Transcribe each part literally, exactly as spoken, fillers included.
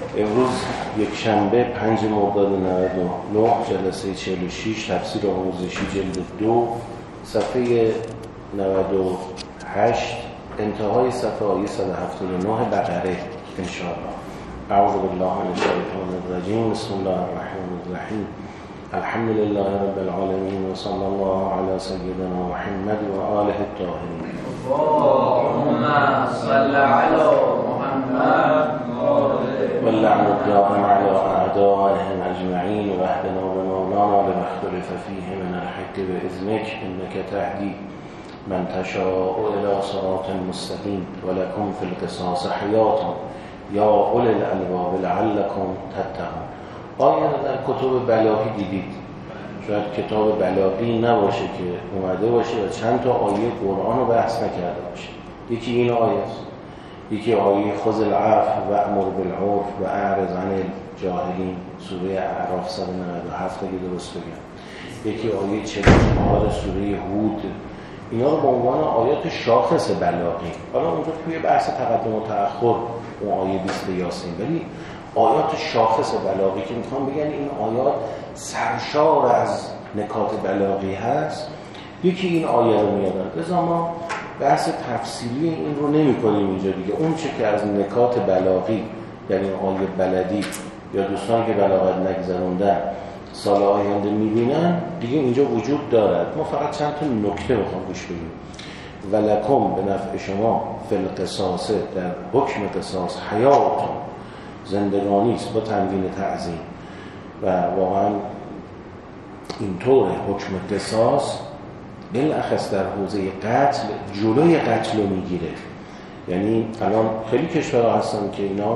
امروز یک شنبه پنج مرداد نود و نه جلسه چهل و شش تفسیر آموزشی جلد دو صفحه نود و هشت انتهای صفحه آیه صد و هفتاد و نه بقره انشاءالله. اعوذ بالله من الشیطان الرجیم. بسم الله الرحمن الرحیم. الحمد لله رب العالمین و صلی الله علی سیدنا محمد و آله الطاهرین. اللهم صل علی محمد واللعن الدائم على أعدائهم أجمعين واهدنا بمولانا لما اختلف فيه من الحق بإذنك إنك تهدي من تشاء إلى صراط مستقيم ولكم في القصاص حياة يا أولي الألباب لعلكم تتقون. آیا در کتب بلاغی دیدید؟ شاید کتاب بلاغی نباشه که اومده باشه و چند تا آیه قرآن رو بحث نکرده باشه. یکی این آیه است، یکی آیه خذ العفو و امر بالعرف و اعرض عن الجاهلین سوره اعراف صد و نود و هفت اگه درست بگم، یکی آیه چهل و چهار سوره هود. اینا رو به عنوان آیات شاخص بلاغی، حالا اونجا توی بحث تقدم و تأخر اون آیه بیست یاسین، ولی آیات شاخص بلاغی که میخوام بگن این آیات سرشار از نکات بلاغی هست، یکی این آیه رو میادن. لذا ما بحث تفسیری این رو نمی کنیم اینجا دیگه. اون چه که از نکات بلاغی یعنی آیه بلدی یا دوستان که بلاغت نگذروندن سال آینده میبینن دیگه اینجا وجود دارد. ما فقط چند تا نکته میخوام گوش بدیم. ولکم به نفع شما فی القصاص، در حکم قصاص، حیاتون، زندگانی است با تنوین تعظیم. و واقعا اینطور حکم قصاص بالاخص در حوزه قتل جلوی قتل رو میگیره. یعنی الان خیلی کشورها هستن که اینا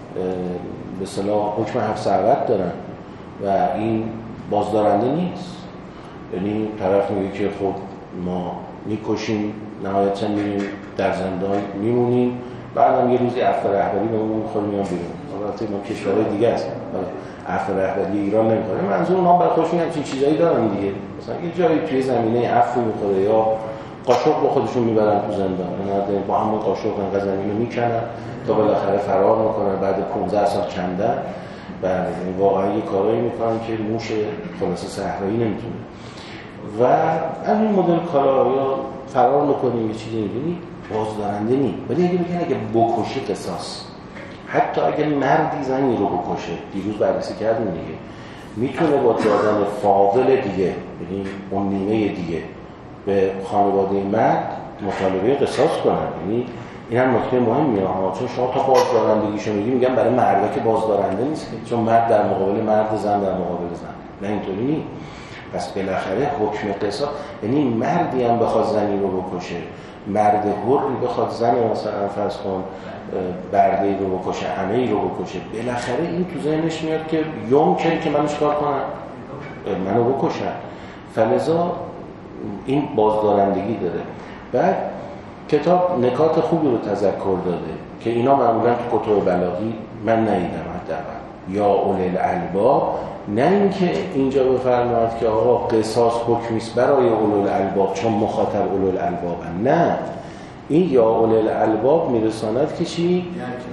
به اصطلاح حکم حبس ابد دارن و این بازدارنده نیست. یعنی طرف میگه که خب ما میکشیم، نهایتا میریم در زندان میمونیم، بعدم یه روزی عفو رهبری به اون میخوریم میان بیرون. البته ما کشورهای دیگه هستن عفو رهبری ایران نمیخوره. منظور اونها برای خودشون همچین چیزایی دارن دیگه. مثلا یه جایی توی زمینه عفو میخوره یا قاشق با خودشون میبرن تو زندان، یعنی با همون قاشق انقدر زمینو میکنن تا بالاخره فرار میکنن بعد پانزده سال کندن. بله واقعا یه کارایی میکنن که موش خلاص صحرایی نمیتونه. و از این مدل کارا یا فرار میکنیم یه چیزی میبینی بازدارنده نی. ولی اگه بگن اگه بکشی قصاص، حتی اگه مردی زنی رو بکشه، دیروز بررسی کردیم دیگه، میتونه با دادن فاضل دیگه، یعنی اون نیمه دیگه به خانواده مرد مطالبه قصاص کنن. یعنی این هم نکته مهمیه ها، چون شما تا بازدارندگیشو میگی میگن برای مرد که بازدارنده نیست، چون مرد در مقابل مرد، زن در مقابل زن. نه اینطوری نیست. پس بالاخره حکم قصاص یعنی مردی هم بخواد زنی رو بکشه، مرد حری بخواد زن مثلا فرض کن برده‌ای رو بکشه، عمه‌ای رو بکشه، بالاخره این تو ذهنش میاد که یمکن که منو چیکار کنن، منو بکشن. فلذا این بازدارندگی داره. بعد کتاب نکات خوبی رو تذکر داده که اینا معمولا تو کتب بلاغی من ندیدم حداقل. یا اولی الالباب، نه اینکه اینجا بفرماید که آقا قصاص حکمی است برای اولو الالباب چون مخاطب اولو الالباب هم. نه، این یا اولو الالباب میرساند که چی؟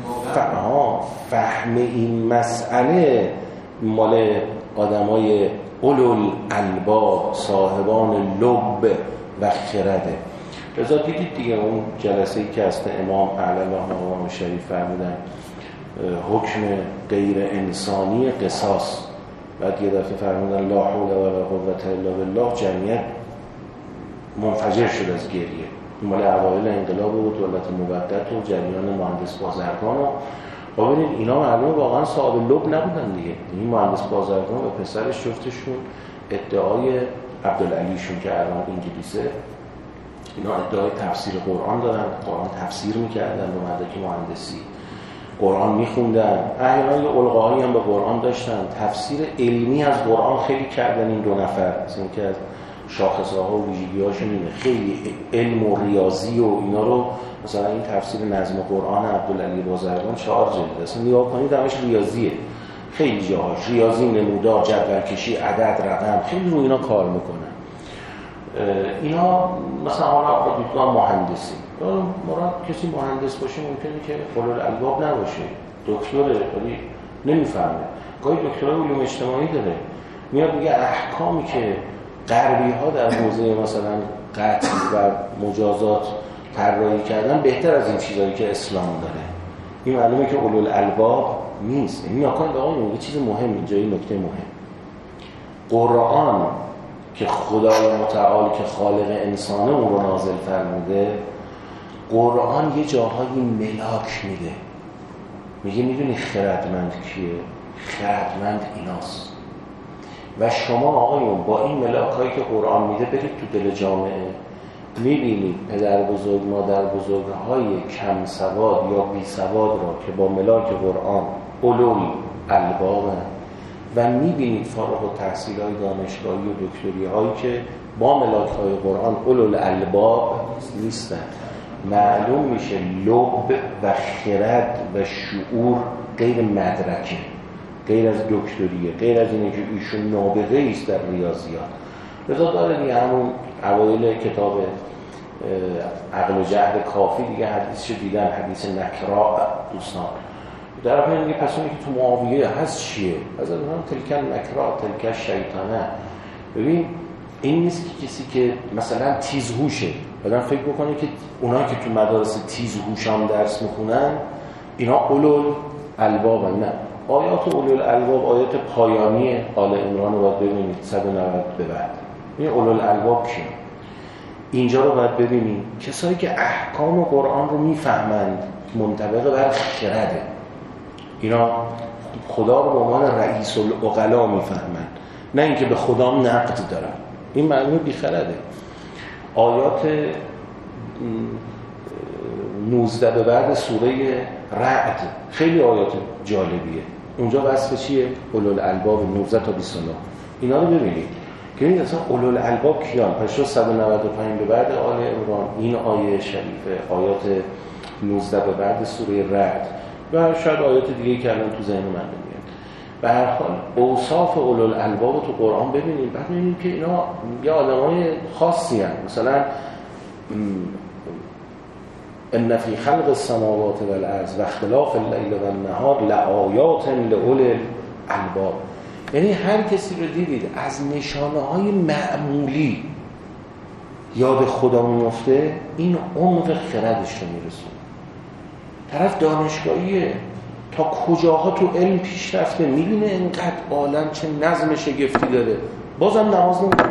فهم فهم این مسئله مال آدمای اولو الالباب، صاحبان لب و خرده. رضا دیدید دیگه اون جلسه‌ای که است امام اعلی الله شریف فرمودن حکم غیر انسانی قصاص، بعد یه دفعه فرمودن لا حول ولا قوة الا بالله، جمعیت منفجر شد از گریه. این مال اوایل انقلاب و دولت موقت و جریان مهندس بازرگان و ببینید اینا معلومه واقعا صاحب لب نبودن دیگه. این مهندس بازرگان و پسرش جفتشون ادعای عبدالعلیشون که الان انگلیسه، اینا ادعای تفسیر قرآن دارن، قرآن تفسیر میکردن به مدرک مهندسی، قرآن میخوندن، احیانا یه القاهایی هم به قرآن داشتن، تفسیر علمی از قرآن خیلی کردن این دو نفر. مثلا که از شاخصه‌ها و ویژگی‌هاشون اینه، خیلی علم و ریاضی و اینا رو، مثلا این تفسیر نظم قرآن عبدالعلی بازرگان چهار جلد، اصلا نگاه کنید همش ریاضیه، خیلی جاهاش ریاضی، نمودار، جدول کشی، عدد، رقم، خیلی رو اینا کار میکنن. اینا مثلا حالا دیدگاه مهندسی، مراد کسی مهندس باشه ممکنه که اولو الالباب نباشه، دکتره، ولی نمیفهمه. گاهی دکترای علوم اجتماعی داره میاد میگه احکامی که غربی ها در حوزه مثلا قتل و مجازات طراحی کردن بهتر از این چیزایی که اسلام داره. این معلومه که اولوالالباب نیست. این ناکن آقایون یه چیز مهم اینجا، این نکته مهم. قرآن که خدای متعال که خالق انسانه اون رو نازل فرموده، قرآن یه جاهایی ملاک میده، میگه میدونی خردمند کیه؟ خردمند ایناست. و شما آقایون با این ملاک هایی که قرآن میده برید تو دل جامعه، میبینید پدر بزرگ مادر بزرگ های کم سواد یا بی سواد را که با ملاک قرآن علول الباب و میبینید فارغ التحصیل های دانشگاهی و دکتری هایی که با ملاک های قرآن علول الباب نیستن. معلوم میشه لب و خرد و شعور غیر مدرکه، غیر از دکتریه، غیر از اینه که ایشون نابغه است در ریاضیات. لذا داره دیگه همون اوایل کتاب عقل و جهد کافی دیگه حدیثشو دیدن، حدیث نکراء دوستان در واقع میگه پس اونی که تو معاویه هست چیه؟ از اون تلک نکراء تلک شیطانه. ببین این نیست که کسی که مثلا تیزهوشه بعدن فکر بکنه که اونایی که تو مدارس تیزهوشان درس میخونن اینا اولول البابن. نه، آیات اولول الباب آیات پایانی آل عمران رو باید ببینید صد و نود به بعد. این اولول الباب کیه؟ اینجا رو باید ببینید کسایی که احکام قرآن رو میفهمند، منطبق بر خرده. اینا خدا رو به عنوان رئیس العقلا میفهمند، نه اینکه به خدا نقد دارن. این معلومه بیخرده. آیات نوزده به بعد سوره رعد خیلی آیات جالبیه. اونجا وصف چیه؟ اولول الباب نوزده تا بیست و نه. اینا رو ببینید که این اصلا اولول الباب کیان؟ پس شد صد و نود و پنج به بعد آل عمران این آیه شریفه، آیات نوزده به بعد سوره رعد و شاید آیات دیگه که الان تو ذهن من نمیاد. به هر حال اوصاف اولول الباب تو قرآن ببینید، بعد ببینید که اینا یه آدمای خاصی هستند. مثلا ان فی خلق السماوات والارض و اختلاف اللیل و النهار لآیات لأولی الالباب. یعنی هر کسی رو دیدید از نشانه‌های معمولی یاد خدا میفته، این عمق خردش رو میرسونه. طرف دانشگاهیه، تا کجاها تو علم پیش رفته، میبینه اینقدر عالم چه نظم شگفتی داره، بازم نماز نمیکنه،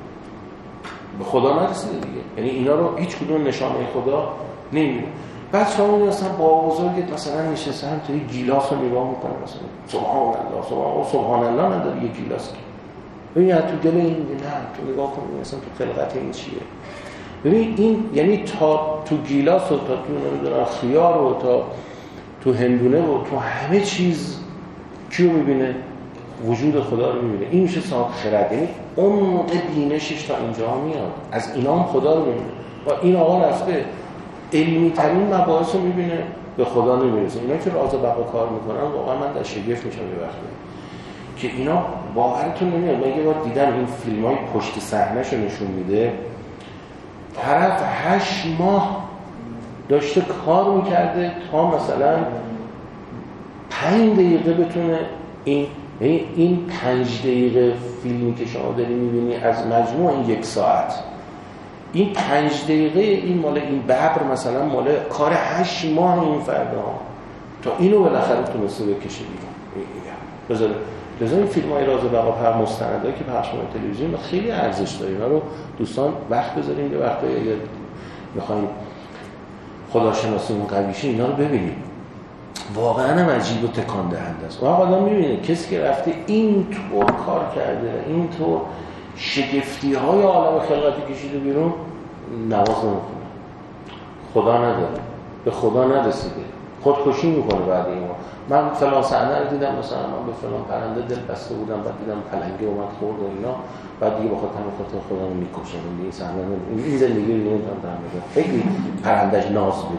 به خدا نرسیده دیگه. یعنی اینا رو هیچ کدوم نشانه خدا نمیبینه. بعد شما میبینید مثلا با بزرگت مثلا نشسته هم توی گیلاس رو نگاه میکنه، مثلا سبحان الله سبحان الله سبحان الله نداره یه گیلاس که ببین تو دل این نه تو نگاه کنید مثلا تو خلقت این چیه. ببین این یعنی تا تو گیلاس و تا تو نمیدونم خیار و تا تو هندونه و تو همه چیز کیو میبینه؟ وجود خدا رو میبینه. این میشه صاحب خرد. یعنی عمق بینشش تا اینجا میاد، از اینا هم خدا رو میبینه. و این آقا رفته علمی ترین مباحث رو میبینه، به خدا نمیرسه. اینا که راز بقا کار میکنن واقعا من در شگفت میشم یه وقتی که اینا باورتون نمیاد. من یه بار دیدم این فیلم های پشت صحنه‌ش رو نشون میده، طرف هشت ماه داشته کار میکرده تا مثلا پنج دقیقه بتونه این این پنج دقیقه فیلمی که شما داری میبینی از مجموع این یک ساعت، این پنج دقیقه این مال این ببر مثلا مال کار هشت ماه این فردا تا اینو بالاخره تونسته بکشه بیرون. بذاره لذا این فیلم های راز بقا پر مستندایی که پخش میشه تلویزیون خیلی ارزش داره. اینا رو دوستان وقت بذاریم یه وقتایی اگه میخوایم خداشناسیمون قوی شه اینا رو ببینیم. واقعا هم عجیب و تکان دهنده است. واقعا آدم میبینه کسی که رفته اینطور کار کرده، اینطور شگفتی های عالم خلقتی کشیده بیرون، نماز نمیخونه، خدا نداره، به خدا نرسیده، خودکشی میکنه بعد این. من فلان صحنه رو دیدم، مثلا من به فلان پرنده دل بسته بودم، بعد دیدم پلنگه اومد خورد و اینا، بعد دیگه بخاطر همین خاطر خودم میکشم. این صحنه این زندگی رو نمیتونم درمیارم. خیلی پرندهش ناز بود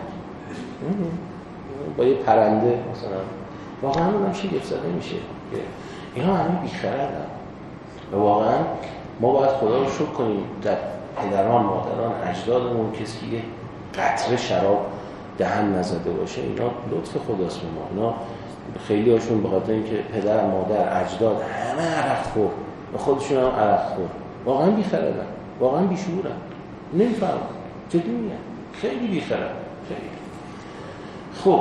با یه پرنده مثلا، واقعا اونم شگفت زده میشه که اینا همه بیخردن. و واقعا ما باید خدا رو شکر کنیم در پدران، مادران، اجدادمون کسی که یه قطره شراب دهن نزده باشه. اینا لطف خداست به ما. اینا خیلی هاشون به خاطر اینکه پدر، مادر، اجداد همه عرق خور، خودشون هم عرق خور، واقعا بی‌خردن، واقعا بیشعورن، نمیفهمن جدی میگم، خیلی بی‌خردن، خیلی. خب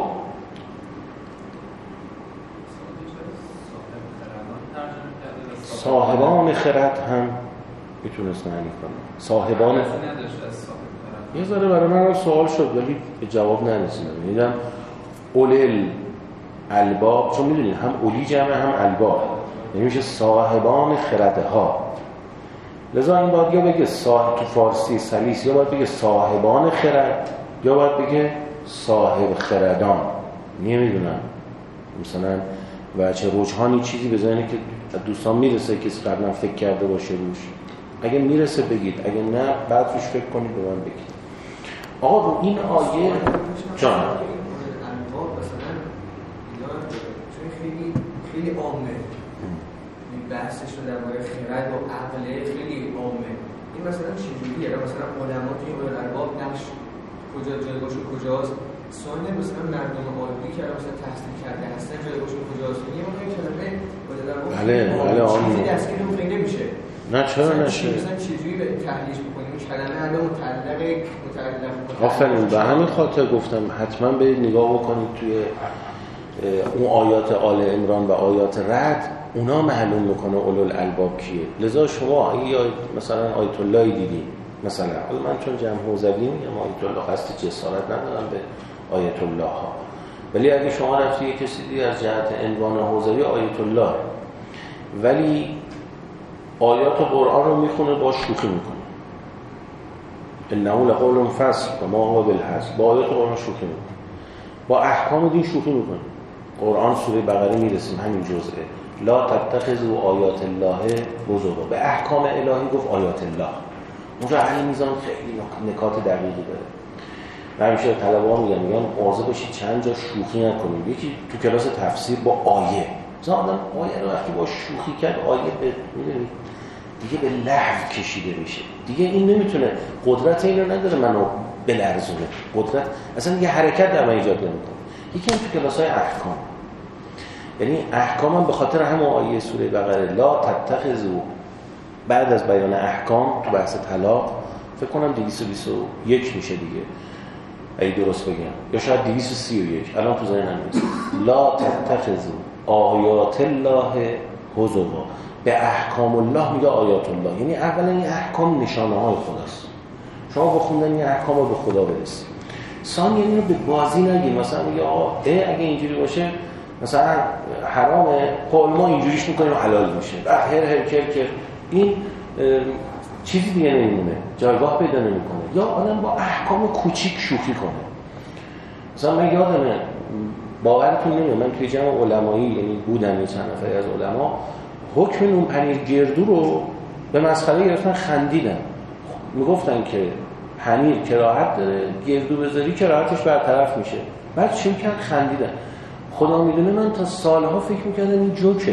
صاحبان خرد هم میتونست معنی کنه. صاحبان یه ذره برای من سوال شد ولی به جواب نرسیدم. میدم اول الباب، چون میدونید هم اولی جمع هم الباب، یعنی میشه صاحبان خردها. لذا این باید یا بگه صاحب، تو فارسی سلیس، یا باید بگه صاحبان خرد یا باید بگه صاحب خردان. نمیدونم مثلا بچه رجحانی چیزی بزنه که دوستان میرسه کسی قبلا فکر کرده باشه روش. اگه میرسه بگید، اگه نه بعد روش فکر کنید به من بگید. آقا رو این آیه جان خیلی خیلی عامه، این بحثش رو درباره خرد و عقل خیلی عامه. این مثلا چجوریه؟ مثلا علما توی اولو الالباب نقش کجا جایگاهشون کجاست؟ ثانیاً مثلا مردم عادی که مثلا تحصیل کرده هستن جایگاهشون کجاست؟ یه موقع کلمه اولو الالباب بله بله چیزی دستگیرمون خیلی نمیشه. نه چرا نشه؟ مثلا چجوری به تحلیل می‌کنیم کلمه الان متعلق متعلق آفرین، به همین خاطر گفتم حتما برید نگاه بکنید توی اون آیات آل عمران و آیات رعد، اونا معلوم میکنه اولو الالباب کیه. لذا شما اگه مثلا آیت الله دیدی، مثلا حالا من چون جمع حوزوی میگم آیت الله قصد جسارت ندارم به آیت الله ها، ولی اگه شما رفتی یه کسی دیدی از جهت عنوان حوزوی آیت الله، ولی آیات قرآن رو میخونه با شوخی میکنه، انه لقول فصل و ما هو بالهزل، با آیات قرآن شوخی میکنه، با احکام دین شوخی میکنه. قرآن سوره بقره میرسیم همین جزئه، لا تتخذوا آیات الله هزوا، به احکام الهی گفت آیات الله. اونجا علی میزان خیلی نکات دقیقی داره. من همیشه طلبه‌ها میگم میگم مواظب باشید چند جا شوخی نکنید. یکی تو کلاس تفسیر با آیه، مثلا آدم آیه رو وقتی با شوخی کرد آیه به میدونید دیگه به لحو کشیده میشه، دیگه این نمیتونه، قدرت اینو نداره منو بلرزونه، قدرت اصلا یه حرکت در من ایجاد نمیکنه. یکی هم تو کلاس‌های احکام، یعنی احکام هم به خاطر همون آیه سوره بقره لا تتخذوا، بعد از بیان احکام تو بحث طلاق فکر کنم دویست و بیست و یک میشه دیگه اگه درست بگم، یا شاید دویست و سی و یک، الان تو ذهنم نیست. لا تتخذوا آیات الله هزوا، به احکام الله میگه آیات الله، یعنی اولا این احکام نشانه های خداست، شما با خوندن این احکام رو به خدا برسید. ثانیاً اینو به بازی نگیر، مثلا میگه آقا اگه اینجوری باشه مثلا حرامه، خب ما اینجوریش میکنیم حلال میشه، هر هر کر کر، این چیزی دیگه نمیمونه، جایگاه پیدا نمیکنه. یا آدم با احکام کوچیک شوخی کنه. مثلا من یادمه، باورتون نمیاد، من توی جمع علمایی یعنی بودم یه چند نفری از علما، حکم نون پنیر گردو رو به مسخره گرفتن، خندیدن، میگفتن که پنیر کراهت داره، گردو بذاری کراهتش برطرف میشه. بعد چی میکرد؟ خندیدن. خدا میدونه من تا سالها فکر میکردم این جوکه،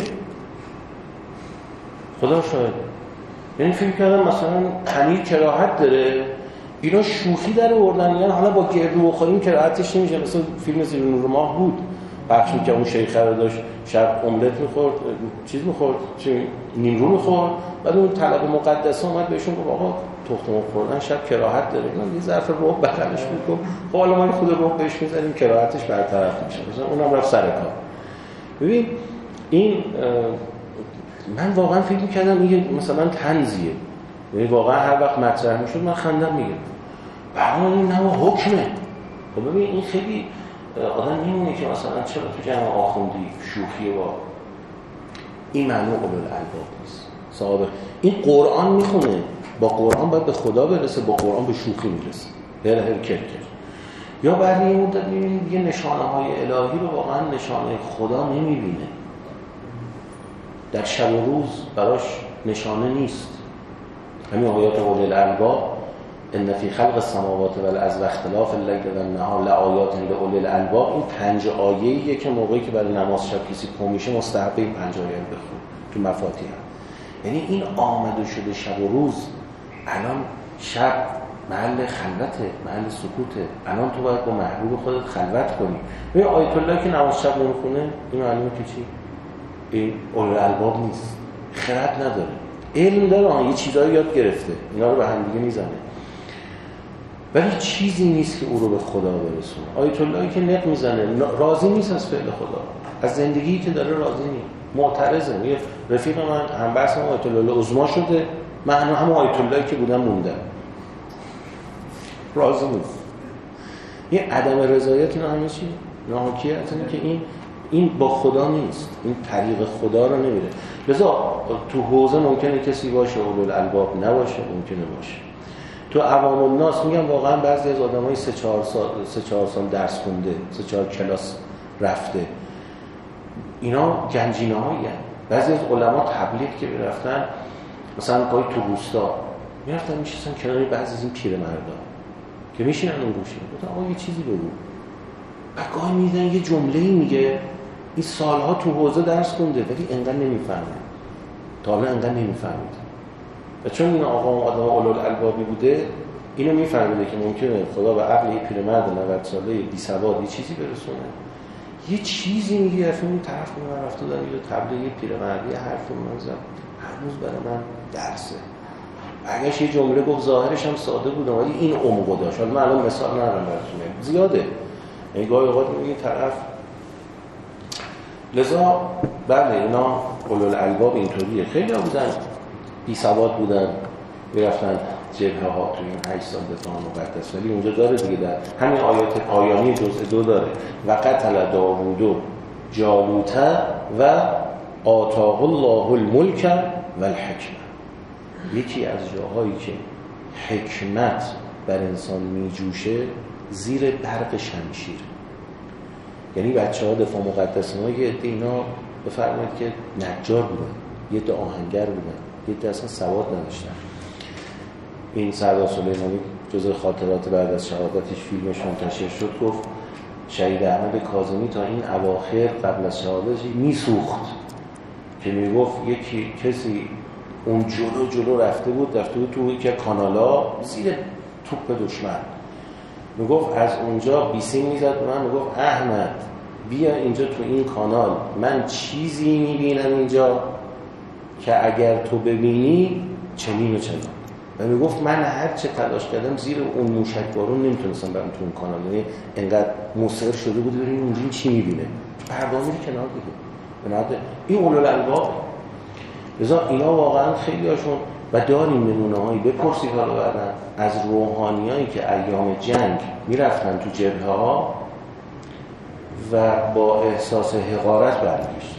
خدا شاید، یعنی فکر کردم مثلا پنیر کراهت داره، اینا شوخی در آوردن، یعنی حالا با گردو بخوریم کراهتش نمیشه. مثلا فیلم زیر نور ماه بود، بخشی که اون شیخ رو داشت شب املت میخورد، چیز میخورد، چی نیمرو میخورد، بعد اون طلب مقدسه اومد بهشون گفت آقا تخم مرغ خوردن شب کراهت داره، اینا یه ظرف رب بغلش بود، خب حالا ما خود رب بهش میذاریم کراهتش برطرف میشه. مثلا اونم رفت سر کار. ببین این من واقعا فکر می‌کردم این مثلا طنزیه، یعنی واقعا هر وقت مطرح میشد من خندم میگرفت، بعد این نه حکمه. خب ببین این خیلی آدم میمونه که مثلا چرا تو جمع آخوندی شوخی با این معنی اولو الالباب نیست. صاحب این قرآن میخونه، با قرآن باید به خدا برسه، با قرآن به شوخی میرسه، هر هر کر کر. یا بعد این مدت میبینید دیگه نشانه های الهی رو واقعا نشانه خدا نمیبینه، در شب و روز براش نشانه نیست. همین آیات اولو الالباب، ان فی خلق السماوات والارض و اختلاف اللیل والنهار لآیات لاولی الالباب، این پنج آیه‌ایه که موقعی که برای نماز شب کسی پا میشه مستحب این پنج آیه رو بخونه تو مفاتیح. یعنی این آمد و شده شب و روز، الان شب محل خلوته، محل سکوته. الان تو باید با محبوب خودت خلوت کنی. ببین آیت الله که نماز شب نمیخونه این معلومه که چی؟ این اولوالالباب نیست، خرد نداره، علم داره، یه چیزایی یاد گرفته، اینا رو به هم دیگه میزنه، ولی چیزی نیست که او رو به خدا برسونه. آیت اللهی که نق میزنه، راضی نیست از فعل خدا، از زندگی که داره راضی نیست، معترضه. یه رفیق من هم بحث من آیت الله عظما شده، من هم آیت اللهی که بودم موندم، راضی نیست. یه عدم رضایت اینا همه چی ناحکیه از اینه که این این با خدا نیست، این طریق خدا رو نمیره. لذا تو حوزه ممکنه کسی باشه اولوالالباب نباشه، ممکنه باشه. تو عوام الناس میگم واقعا بعضی از آدمای سه چهار سال سه چهار سال درس خونده، سه چهار کلاس رفته، اینا گنجینه‌هایی هستن. بعضی از علما تبلیغ که میرفتن مثلا گاهی تو روستا میرفتن میشستن کنار بعضی از این پیرمردا که میشینن اون گوشه، گفتن آقا یه چیزی بگو. بعد گاهی میدن یه جمله‌ای میگه، این سالها تو حوزه درس خونده ولی انقدر نمیفهمه، تا حالا انقدر نمیفهمید. و چون این آقا آدم اولوالالبابی بوده، اینو میفهمیده که ممکنه خدا به عقل یه پیرمرد نود ساله بی سواد یه چیزی برسونه، یه چیزی میگه افهم این طرف من رفته دارم یه تبلیغ یه پیرمردی یه حرف من زد، هنوز برای من درسه. اگرش یه جمله گفت ظاهرش هم ساده بود ولی این عمق داشت. حالا من الان مثال ندارم براتون، زیاده. یعنی گاهی اوقات میگه طرف. لذا بله اینا اولوالالباب اینطوریه. خیلی ها بودن بی سواد بودن میرفتن جبهه ها تو این هشت سال دفاع مقدس، ولی اونجا داره دیگه، در همین آیات پایانی جزء دو داره و قتل داوود جالوت و آتاه الله الملک و الحکمه. یکی از جاهایی که حکمت بر انسان میجوشه زیر برق شمشیر. یعنی بچه ها دفاع مقدس ما یه عده اینا بفرمایید که نجار بودن، یه عده آهنگر بودن، یه عده اصلا سواد نداشتن. این سردار سلیمانی جزء خاطرات بعد از شهادتش فیلمش منتشر شد، گفت شهید احمد کاظمی تا این اواخر قبل از شهادتش میسوخت که میگفت یکی کسی اون جلو جلو رفته بود رفته بود تو یکی کانالا زیر توپ دشمن، میگفت از اونجا بیسیم میزد من، میگفت احمد بیا اینجا تو این کانال، من چیزی میبینم اینجا که اگر تو ببینی چنین و چنین. و میگفت من هر چه تلاش کردم زیر اون موشک بارون نمیتونستم برم تو اون کانال، یعنی انقدر مصر شده بود ببینیم اونجا چی میبینه، پردامی کنار دیگه. این اولوالالباب. لذا اینا واقعا خیلی هاشون و داریم نمونه هایی، بپرسید حالا بعدن از روحانیایی که ایام جنگ میرفتن تو جبهه ها و با احساس حقارت برمیگشتن.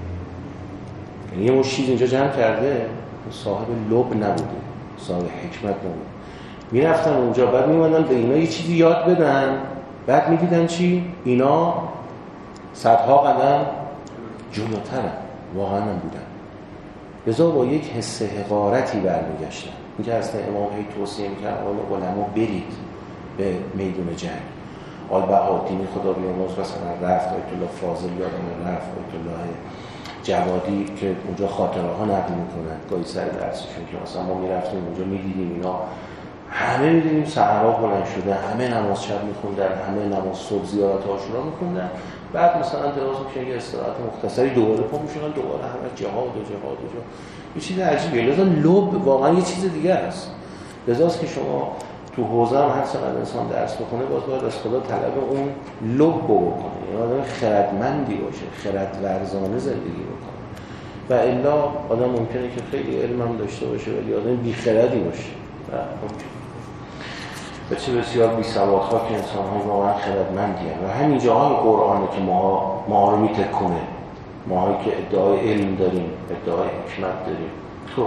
یعنی یه مشت اینجا جمع کرده، صاحب لب نبوده، صاحب حکمت نبوده، میرفتن اونجا بعد میموندن به اینا یه چیزی یاد بدن، بعد میدیدن چی؟ اینا صدها قدم جلوترن، واقعا هم بودن. لذا با یک حس حقارتی برمیگشتن. این که اصلا امام هی توصیه میکرد آقای علما برید به میدون جنگ. آلبهادینی خدا بیامرز مثلا رفت، آیت الله فاضل یادم رفت، آیت الله جوادی که اونجا خاطره ها نقل میکنن گاهی سر درسشون که مثلا ما میرفتیم اونجا میدیدیم اینا همه میدیدیم صحرا بلند شده، همه نماز شب میخوندن، همه نماز صبح زیارت عاشورا میخوندن، بعد مثلا دراز میکنن یه استراحت مختصری دوباره پا میشونن دوباره همه جهاد و جهاد و جهاد. یه چیز عجیبیه. لذا لب واقعا یه چیز دیگه است. لذاست که شما تو حوزه هم هر چقدر انسان درس بخونه باز باید از خدا طلب اون لب بکنه، یعنی آدم خردمندی باشه، خرد ورزانه زندگی بکنه. و الا آدم ممکنه که خیلی علم هم داشته باشه ولی آدم بیخردی باشه. و چه بسیار بی سوادها که انسان های واقعا خردمندی هست. و همین جاهای قرآنه که ما, ما رو میتکنه، ما هایی که ادعای علم داریم، ادعای حکمت داریم. تو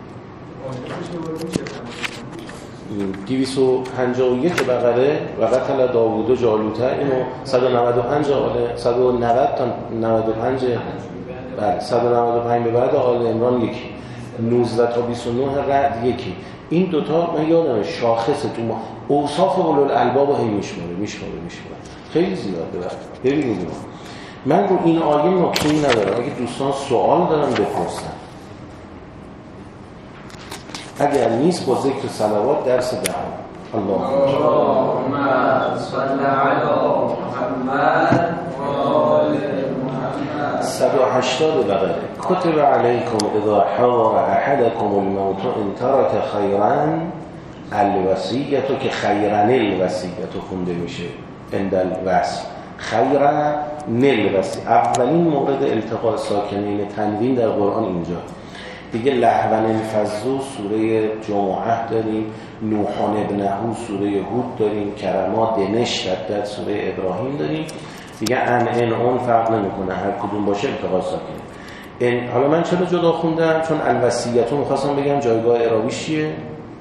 دویست و پنجاه و یک بقره و قتل داوود و جالوت، اینو صد و نود و پنج آل صد و نود تا نود و پنج، بله صد و نود و پنج به بعد آل عمران یکی، نوزده تا بیست و نه رعد یکی. این دوتا من یادمه شاخص تو ما اوصاف اولوالالباب هی میشماره میشماره میشماره خیلی زیاده. ببینید من رو این آیه نکته‌ای ندارم، اگه دوستان سوال دارن بپرسن، اگر نیست با ذکر صلوات درس دهم. اللهم صل علی محمد و آل محمد. صد و هشتاد بقره. کتب علیکم اذا حضر احدکم الموت ان ترک خیرا الوصیت، که خیرن الوصیت خونده میشه عند الوصل، خیرن الوصیت. اولین مورد التقاء ساکنین تنوین در قرآن اینجا. دیگه لهون الفضل سوره جمعه داریم، نوحان ابنهو سوره هود داریم، کرما دنش در سوره ابراهیم داریم. دیگه ان ان اون فرق نمیکنه، هر کدوم باشه التقاء ساکنین. این حالا من چرا جدا خوندم؟ چون الوصیتو می‌خواستم بگم جایگاه اعرابیش چیه؟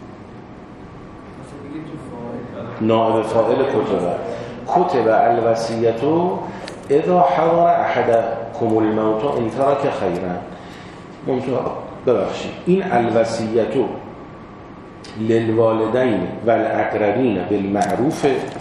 نائب فاعل کتبه. کتب الوصیتو اذا حضر احدکم الموت ان ترک خیرا. منتها ببخشید این الوصیتو للوالدین و الاقربین بالمعروف،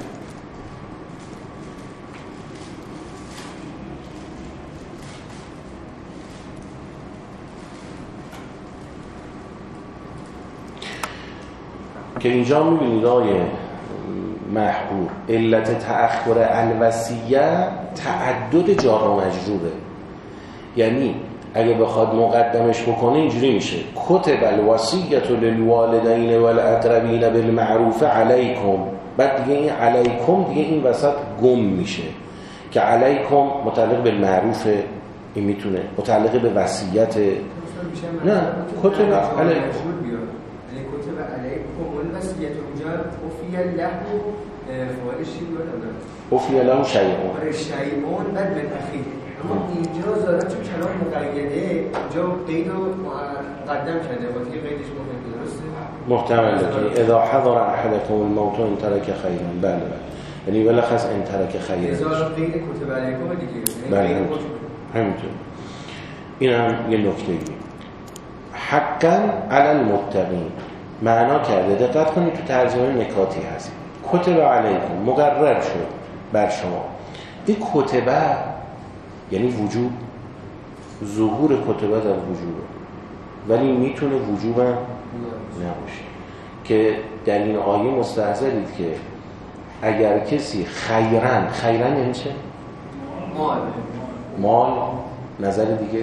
که اینجا میبینید آقای محبور علت تأخر الوصیه تعدد جار و مجروره. یعنی اگه بخواد مقدمش بکنه اینجوری میشه کتب الوصیة للوالدین والاقربین بالمعروف علیکم، بعد دیگه این علیکم دیگه این وسط گم میشه که علیکم متعلق به معروف، این میتونه متعلق به وصیت. نه کتب علیکم کتب علیکم الوصیة اونجا افی له فاعلش چی بود؟ افی له شیئون شیئون بعد به تأخیر. اما اینجا ظاهرا چون کلام مقیده اینجا قید رو مقدم کرده و دیگه قیدش مهم درسته؟ محتمله که اذا حضر احدکم الموت ان ترک خیرا. بله بله، یعنی بالاخص ان ترک خیرا اذا قید کتب علیکم دیگه. بله همینطور. این هم یه نکته ای. حقا علی المتقین معنا کرده، دقت کنید تو ترجمه نکاتی هست. کتب علیکم مقرر شد بر شما. این کتبه یعنی وجوب، ظهور کتبه در وجوبه، ولی میتونه وجوب هم نباشه. که در این آیه مستحضرید که اگر کسی خیرن، خیرن یعنی چه؟ مال مال نظر دیگه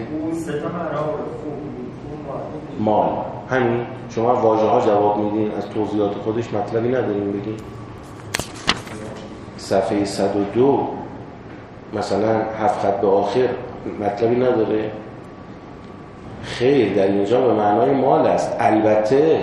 مال همین. شما واژه ها جواب میدین، از توضیحات خودش مطلبی نداریم بگین. صفحه صد و دو مثلا هفت خط به آخر مطلبی نداره. خیر در اینجا به معنای مال است. البته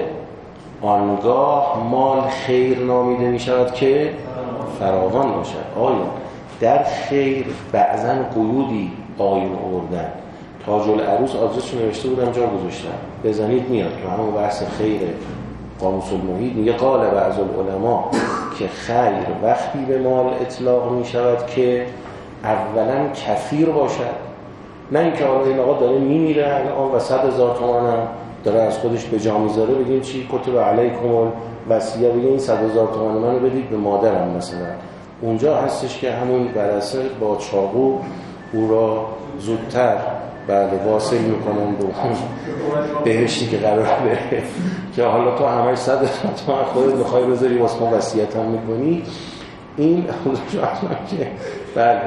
آنگاه مال خیر نامیده می شود که فراوان باشد. آیا در خیر بعضا قیودی آیون آوردن. تاج العروس آدرسش نوشته بودم جا گذاشتم، بزنید میاد تو همون بحث خیر قاموس المحیط. میگه قال بعض العلماء که خیر وقتی به مال اطلاق می شود که اولا کثیر باشد، نه اینکه حالا این آقا داره میمیره الان و صد هزار تومان هم داره از خودش به جا میذاره بگین چی کتب علیکم الوصیه، بگین این صد هزار تومان منو بدید به مادرم مثلا. اونجا هستش که همون برسه با چاقو او را زودتر بعد واصل میکنن به بهشتی که قرار بره که حالا تو همش صد هزار تومان خودت میخوای بذاری واسه ما وصیت هم میکنی. این که بله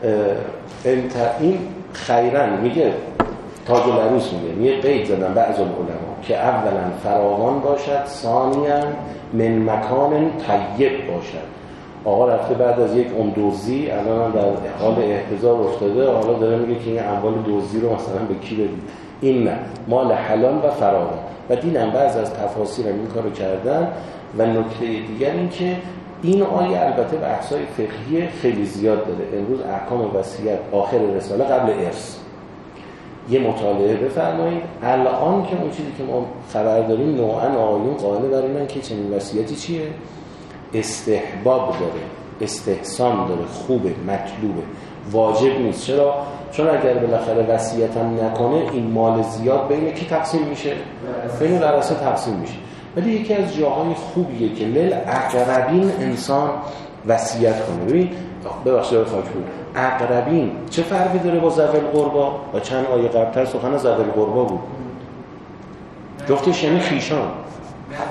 این خیرن میگه تاج العروس میگه یه قید زدن بعض العلماء که اولا فراوان باشد، ثانیا من مکان طیب باشد. آقا رفته بعد از یک اون دوزی الان در حال احتضار افتاده، حالا داره میگه که این اموال دوزی رو مثلا به کی بدید. این نه، مال حلال و فراوان. و دیدم بعض از تفاسیر این کارو کردن. و نکته دیگر این که این آیه البته بحث‌های فقهی خیلی زیاد داره. امروز احکام وصیت آخر رساله قبل ارث یه مطالعه بفرمایید. الان که اون چیزی که ما خبر داریم نوعاً آیون قائل بر اینن که چنین وصیتی چیه؟ استحباب داره، استحسان داره، خوبه، مطلوبه، واجب نیست. چرا؟ چون اگر بالاخره وصیت هم نکنه این مال زیاد بین کی تقسیم میشه؟ بین ورثه تقسیم میشه. ولی یکی از جاهای خوبیه که للاقربین انسان وصیت کنه. ببین ببخشید خاک بود، اقربین چه فرقی داره با ذوی القربا؟ و چند آیه قبل‌تر سخن ذوی القربا بود. جفتش یعنی خیشان.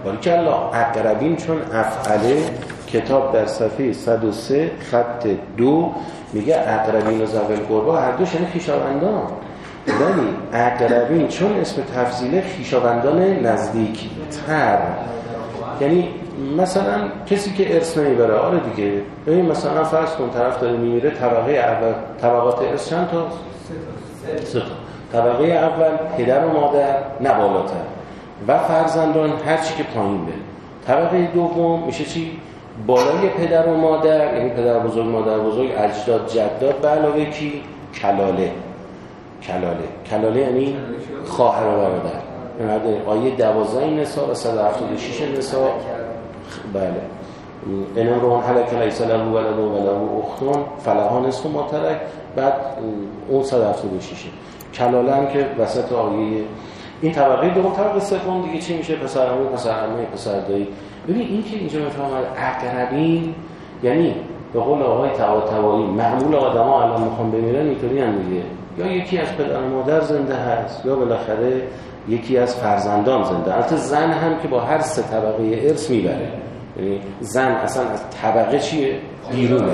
باریکلا اقربین چون افعله کتاب در صفحه صد و سه خط دو میگه اقربین و ذوی القربا هر دوش یعنی خویشاوندان، ولی اقربین چون اسم تفضیل خویشاوندان نزدیک تر، یعنی مثلا کسی که ارث نمیبره. آره دیگه، ببین مثلا فرض کن طرف داره میمیره، طبقه اول طبقات ارث چند تا؟ سه تا. طبقه اول پدر و مادر نه بالاتر و فرزندان هر چی که پایین بره. طبقه دوم میشه چی؟ بالای پدر و مادر، یعنی پدر بزرگ، مادر بزرگ، اجداد، جداد، به علاوه کی؟ کلاله. کلاله کلاله یعنی خواهر و برادر. یعنی آیه دوازده نساء و صد و هفتاد و شش نساء. بله. ان امرؤ هلک لیس له ولد و له اخت فلها نصف ما ترک. بعد اون صد و هفتاد و شش کلاله هم که وسط آیه. این طبقه دوم. طبقه سوم دیگه چی میشه؟ پسر عمو، پسر عمه، پسر دایی. ببین این که اینجا میفهمن اقربین یعنی به قول آقای طباطبایی معمول آدما الان میخوام بمیرن اینطوری هم دیگه، یا یکی از پدر و مادر زنده هست یا بالاخره یکی از فرزندان زنده. البته زن هم که با هر سه طبقه ارث میبره، یعنی زن اصلا از طبقه چیه؟ بیرونه.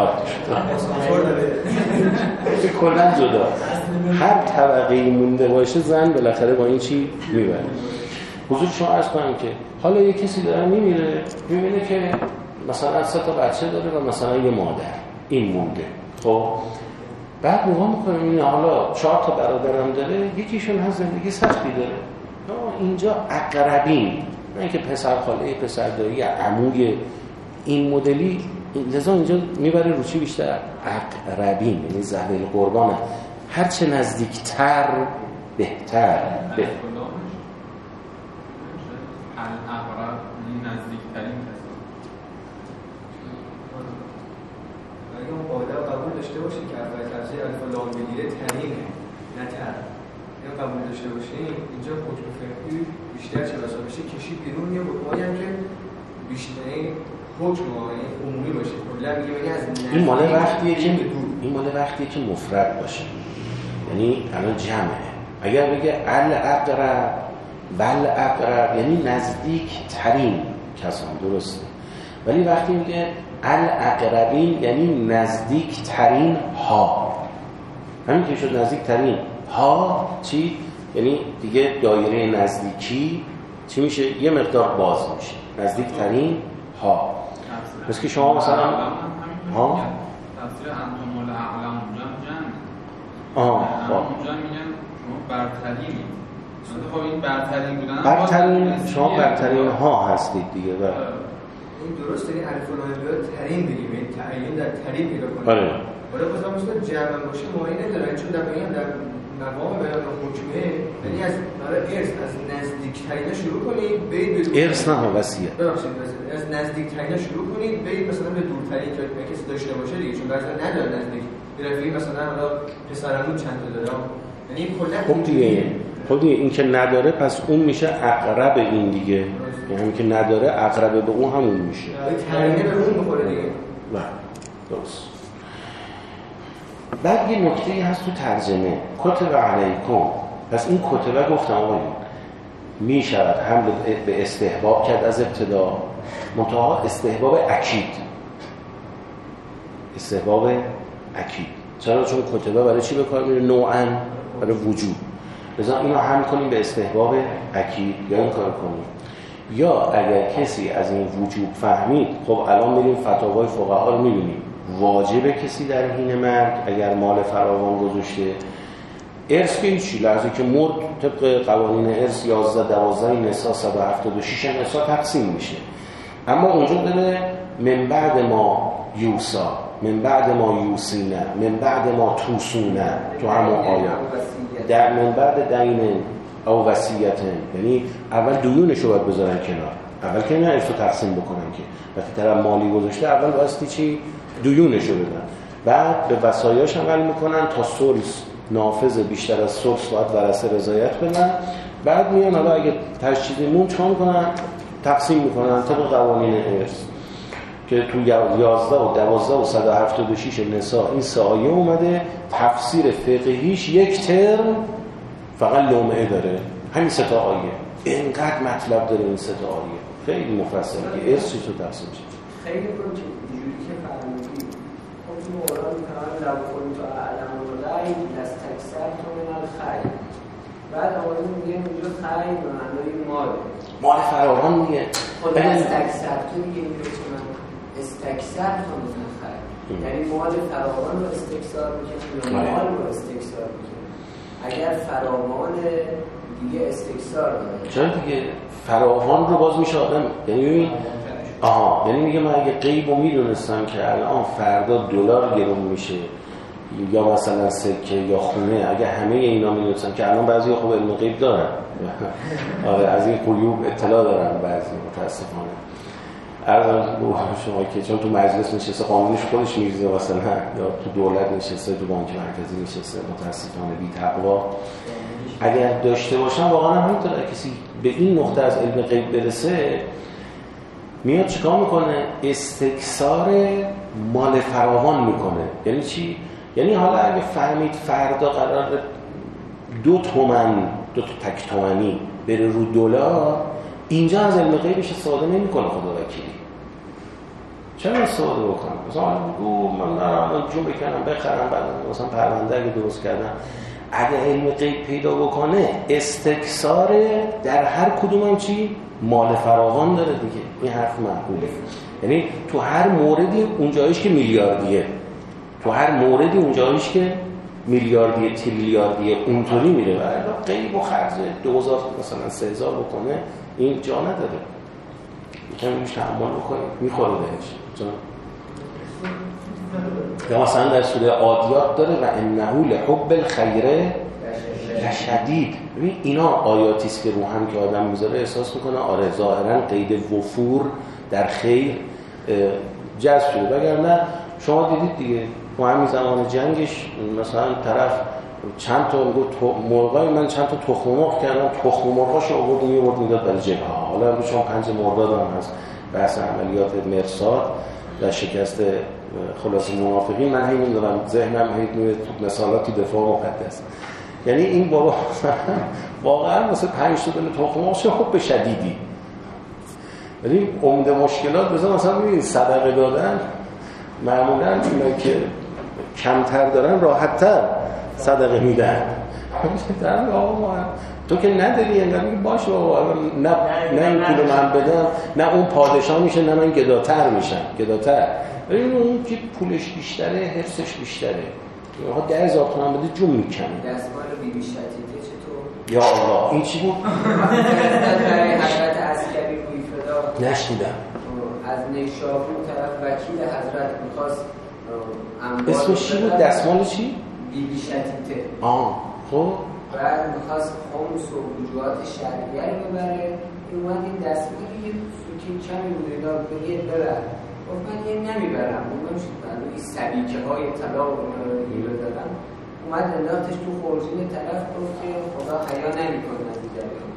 کلا جدا هر طبقه مونده باشه زن بالاخره با این چی میبره. حضور شما عرض کنم که حالا یه کسی داره میمیره، میبینه که مثلا سه تا بچه داره و مثلا یه مادر این مونده. خب بعد نگاه میکنه این حالا چهار تا برادرم داره، یکیشون هست زندگی سختی داره. اینجا اقربین، نه اینکه پسر خاله، پسر دایی، عموی این مدلی، لذا اینجا میبره رو چی بیشتر؟ اقربین، یعنی ذوی القربا. هر چه نزدیکتر بهتر. به الاقرب نزدیکترین کسی. اگه اون قاعده قبول داشته باشید که اول تفسیر الف و لام بگیره ترینه نه تر، این قبول داشته باشید اینجا حکم فقهی بیشتر چه بسا بشه کشید بیرون یه حکمایی هم که بیشتر حکم یعنی عمومی باشه. کلا میگه بگه از این مال وقتیه که این مال وقتیه که مفرد باشه، یعنی الان جمعه. اگر بگه الاقرب بل اقرب یعنی نزدیک ترین کسان، درسته. ولی وقتی میگه الاقربین یعنی نزدیک ترین ها، همین که شد نزدیک ترین ها چی؟ یعنی دیگه دایره نزدیکی چی میشه؟ یه مقدار باز میشه. نزدیک ترین ها مثل که شما مثلا ها تفسیر انتم الاعلم اونجا جمع آه اونجا میگن شما برترینی. خب این برترین بودن برترین شما برترین ها هستید دیگه. و این درست داری الف و لام بیاد ترین بگیم، این تعیین در ترین پیدا کنیم. آره حالا بازم مثلا جمع باشه معنی نداره، چون در بگیم در مقام بیان حکمه یعنی از برای ارث از نزدیکترین شروع کنید برید به ارث نه وصیت. ببخشید از نزدیکترین شروع کنید برید مثلا به دورترین که کسی داشته باشه دیگه، چون بعضی نداره نزدیک. میرفی مثلا حالا پسرمون چند تا داره، یعنی کلا خب دیگه خب دیگه این که نداره پس اون میشه اقرب این دیگه، یعنی همین که نداره اقرب به اون همون میشه. ترینه به اون میخوره دیگه. نه درست. بعد یه نکته‌ای هست تو ترجمه کتب علیکم. پس این کتبه گفتم آقایون می شود حمل به استحباب کرد از ابتدا، منتها استحباب اکید. استحباب اکید چرا؟ چون کتبه برای چی به کار میره؟ نوعاً برای وجود. لذا اینو حمل کنیم به استحباب اکید یا این کار کنیم. یا اگر کسی از این وجوب فهمید، خب الان میریم فتاوای فقها رو میبینیم، واجبه کسی در حین مرگ اگر مال فراوان گذاشته ارث که هیچی، لحظه که مرد طبق قوانین ارث یازده دوازده نساء صد و هفتاد و شش نساء تقسیم میشه. اما اونجا داره من بعد ما یوسا، من بعد ما یوسینه، من بعد ما توسونه، تو همون آیه در من بعد دین او وصیتن، یعنی اول دیونشو باید بذارن کنار، اول که نه ارثو تقسیم بکنن که وقتی طرف مالی گذاشته اول واسطی چی؟ دیونشو بدن، بعد به وصایاش عمل میکنن تا ثلث نافذ بیشتر از ثلث باید ورثه رضایت بدن، بعد میان حالا اگه تشدیدمون چون میکنن تقسیم میکنن طبق قوانین ارث که تو یازده و دوازده و صد و هفتاد و شش نساء این سه آیه اومده. تفسیر فقهیش یک ترم فقط لومعه داره، همین سه تا آیه اینقدر مطلب داره این سه تا آیه، خیلی مفصل که اس چطور تقسیم میشه. خیلی رو که اینجوری که فرمودی خب تو قرآن می‌فرمان لو کنت اعلم الغیب لاستکثرت من الخیر. بعد آمدیم میگه اینجا خیر به معنای مال مال فراوان میگه. خود استکثرت میگه اینجا که من استکثرت من الخیر، یعنی مال فراوان رو استکثار میکنه یا مال رو استکثار میکنه. اگر فراوان دیگه استکثار داره، چرا دیگه فراوان رو باز میشه آدم، یعنی آها، یعنی میگه من اگه غیب رو میدونستم که الان فردا دلار گرون میشه یا مثلا سکه یا خونه، اگه همه اینا میدونستم که الان بعضی خوب علم غیب دارن آره از این قیوب اطلاع دارن بعضی متاسفانه. عرض شما که چون تو مجلس نشسته قانونش خودش میریزه مثلا، یا تو دولت نشسته، تو بانک مرکزی نشسته، متاسفانه بی تقوا. اگر داشته باشن واقعا همینطور کسی به این نقطه از علم غیب برسه میاد چیکار میکنه؟ استکثار مال فراوان میکنه. یعنی چی؟ یعنی حالا اگه فهمید فردا قرار دو تومن دو تک تومنی بره رو دلار، اینجا از علم غیبش استفاده نمیکنه خدا وکیلی. چرا استفاده بکنم؟ مثلا بگو من الان جون بکنم بخرم، بعد مثلا پرونده اگه درست کردم، اگه علم غیب پیدا بکنه استکثار در هر کدوم هم چی؟ مال فراوان داره دیگه. این حرف معقوله. یعنی تو هر موردی اونجایش که میلیاردیه، تو هر موردی اونجایش که میلیاردیه تریلیاردیه اونطوری میره و غیب و خرج دو هزار مثلا سه هزار بکنه، این جا نداره. یکم روش تحمل بکنه میخوره بهش. یا مثلا در سوره عادیات داره و انه لحب الخیر لشدید. ببین اینا آیاتی است که رو هم که آدم میذاره احساس میکنه آره ظاهرا قید وفور در خیر جذب شده، وگرنه شما دیدید دیگه تو همین زمان جنگش مثلا طرف چند تا میگفت مرغای من چند تا تخم مرغ کردم، تخم مرغاشو آورد و میورد میداد برای جبهه ها. حالا امروز چون پنج مرداد هم هست بحث عملیات مرصاد و شکست خلاص منافقین، من همین دارم ذهنم هی مثالاتی دفاع مقدس. یعنی این بابا واقعا مثلا پنج تا دونه تخم مرغ خب به شدیدی، ولی عمده مشکلات مثلا مثلا می‌بینید صدقه دادن معمولا اینا که کمتر دارن راحت‌تر صدقه میدن. در آقا تو که نداری انگار میگی باشه بابا نه نه این پول من بدم، نه اون پادشاه میشه نه من گداتر میشم. گداتر ببین اون که پولش بیشتره حرصش بیشتره. آقا ده هزار تومان بده جون میکنه. دستمال بی بی شتیته چطور؟ یا الله این چی بود؟ برای حضرت عسکری روی فدا نشنیدم. از نیشابور طرف وکیل حضرت میخواست اسمش چی بود؟ دستمال چی؟ بی بی شتیته. آه خب بعد میخواست خمس و وجوهات شرعیه رو ببره. این اومد این دستمال یه سوتی کمی بوده داد بگه ببر. گفت من یه نمیبرم. اون نمیشه برای این سبیکه های طلا و ایره دارم. اومد انداختش تو خورجین طرف گفت که خدا حیا نمی کنه از این جریان.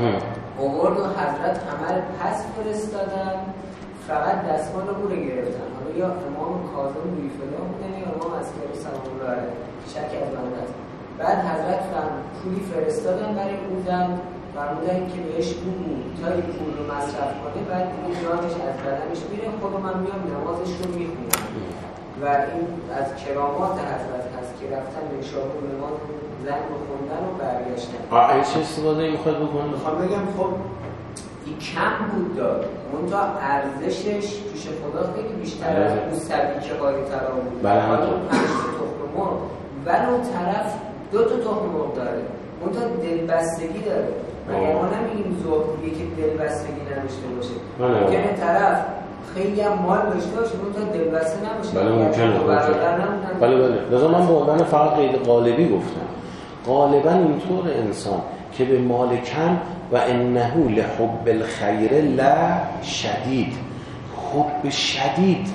آورد و حضرت همه پس فرستادن، فقط دستمال او رو گرفتن. حالا یا امام کاظم روی فدا بودن یا امام عسکری سلام الله علیه، شک از من هست. بعد حضرت پولی فرستادن برای او زن، فرمودن که بهش بگو تا این پول رو مصرف کنه، بعد دیگه جانش از بدنش میره، خود من میام نمازش رو میخونم. و این از کرامات حضرت هست که رفتن به شاهو نماز زن رو خوندن و برگشتن. آه چه استفاده میخواد بکنه؟ میخوام بگم خب این کم بود داد، منتها ارزشش پیش خدا خیلی بیشتر از اون سبیکه های طلا بود. بله حالا اون پنج تا تخم مرغ ولی اون طرف دو تا تخم مرغ داره، منتها دلبستگی داره. مگر ما نمیگیم زهدیه که دلبستگی نداشته باشه. ممکنه طرف خیلی هم مال داشته باشه منتها دلبسته نباشه. بله ممکنه. بله بله. لذا من به عنوان فقط قید قالبی گفتم. غالبا اینطور انسان که به مال کم و انه لحب الخیر لا شدید، حب شدید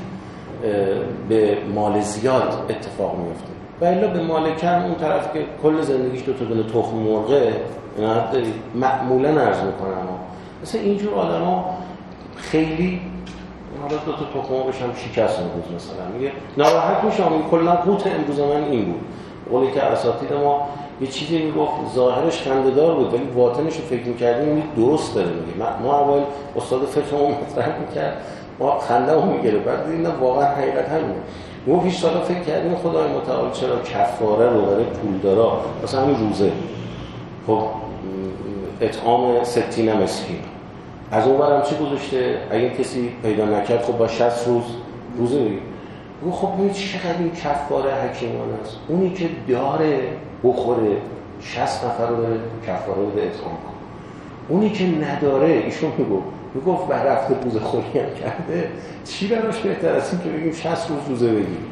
به مال زیاد اتفاق میفته. و الا به مال کم اون طرف که کل زندگیش دو تا دونه تخم مرغه عنایت دارید معمولا عرض میکنم مثلا اینجور آدم ها خیلی حالا دو تا تخم مرغش هم شکست امروز مثلا میگه ناراحت میشم، کلا قوت امروز من این بود. قولی که اساتید ما یه چیزی میگفت ظاهرش خنده‌دار بود ولی باطنش رو فکر می‌کردیم این درست داره میگه. ما اول استاد فقهمون مطرح می‌کرد ما خنده‌مون می‌گرفت بعد دیدیم واقعا حقیقت همینه. ما پیش سالا فکر کردیم خدای متعال چرا کفاره رو برای پولدارا مثلا همین روزه خب اطعام ستین مسکین از اون برم چی گذاشته اگه کسی پیدا نکرد خب با شصت روز روزه بگیر. او خب این چقدر این کفاره حکیمانه است. اونی که داره بخوره شصت نفر رو بره کفاره بده اطعام کن. اونی که نداره ایشون میگفت میگفت بعد رفته روزه خوری هم کرده چی براش بهتر از این که بگیم شصت روز روزه بگیر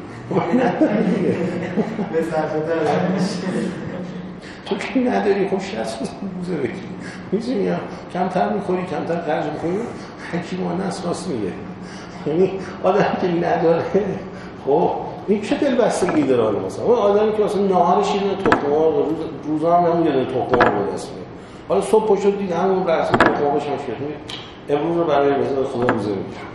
به صرفه تو که نداری خب شصت روز روزه بگیر می‌دونی یا کمتر میخوری کمتر خرج می‌کنی حکیمانه است راست میگه. یعنی آدمی که نداره خب این چه دلبستگی داره مثلا اون آدمی که مثلا ناهارش یه تخم مرغ روز روزا هم نمیگه تخم مرغ به دست میاره حالا صبح پشت دید همون رأس تخم مرغش مشکل امروز رو برای مثلا خدا روزه میگیره